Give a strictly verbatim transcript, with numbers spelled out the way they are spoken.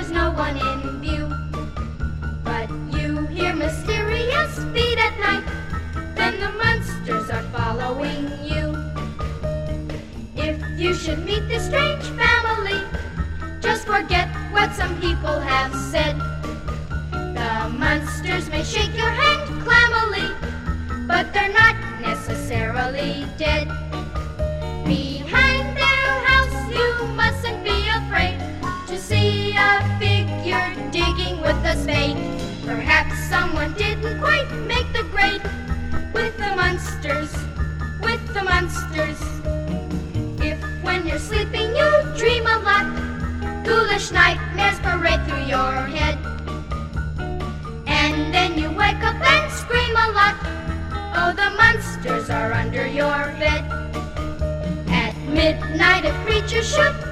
there's no one in view. But you hear mysterious feet at night, then the monsters are following you. If you should meet this strange family, just forget what some people have said. The monsters may shake your hand clammily, but they're not necessarily dead. Behind their house you mustn't be afraid to see a figure digging with a spade. Perhaps someone didn't quite make the grade. With the monsters, with the monsters. If when you're sleeping you dream a lot, ghoulish nightmares parade through your head, and then you wake up and scream a lot, oh, the monsters are under your bed. At midnight a creature should